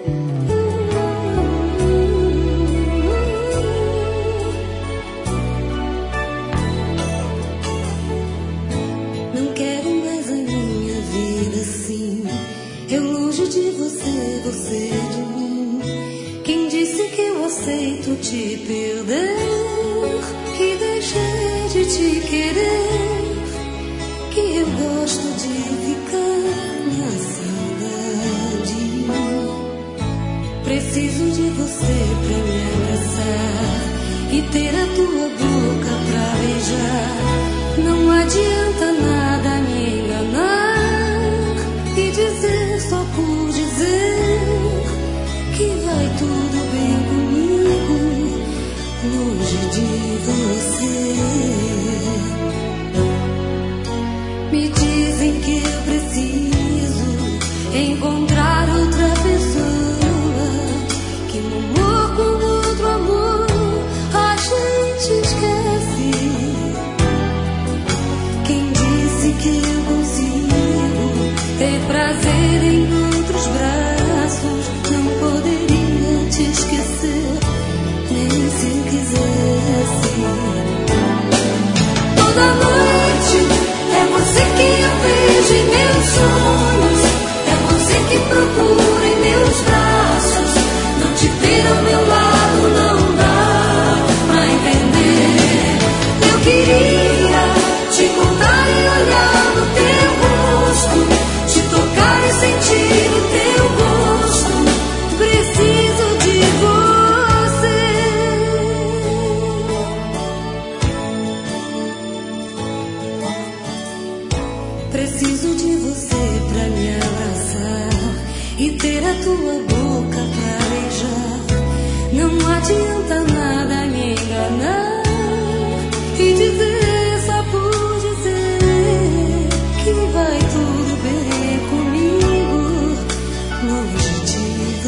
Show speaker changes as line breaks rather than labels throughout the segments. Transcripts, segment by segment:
Não quero mais a minha vida assim. Eu longe de você, você de mim. Quem disse que eu aceito te perder? Que deixei de te querer? Que eu gosto de ficar na saudade. Preciso de você pra me abraçar e ter a tua boca pra beijar. Não adianta nada me enganar e dizer só por dizer que vai tudo bem comigo, longe de você. Me dizem que eu preciso encontrar outra pessoa, que no amor com outro amor a gente esquece. Quem disse que eu consigo ter prazer em outros braços? Não poderia te esquecer, nem se eu quisesse. Toda noite é você que eu vejo em meus sonhos, é você que procura em meus braços. Não te ver ao meu lado não dá pra entender. Eu queria te encontrar e olhar no teu rosto, te tocar e sentir o teu gosto. Preciso de você. Preciso de você pra me abraçar e ter a tua boca pra beijar. Não adianta nada me enganar e dizer só por dizer que vai tudo bem comigo, longe de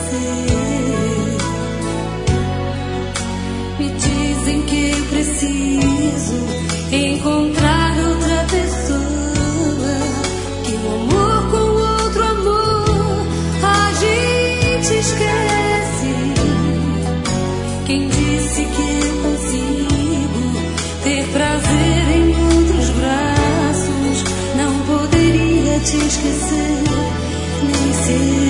você. Me dizem que eu preciso encontrar outra pessoa, que no amor com outro amor a gente esquece. Quem disse que eu consigo ter prazer em outros braços? Não poderia te esquecer, nem ser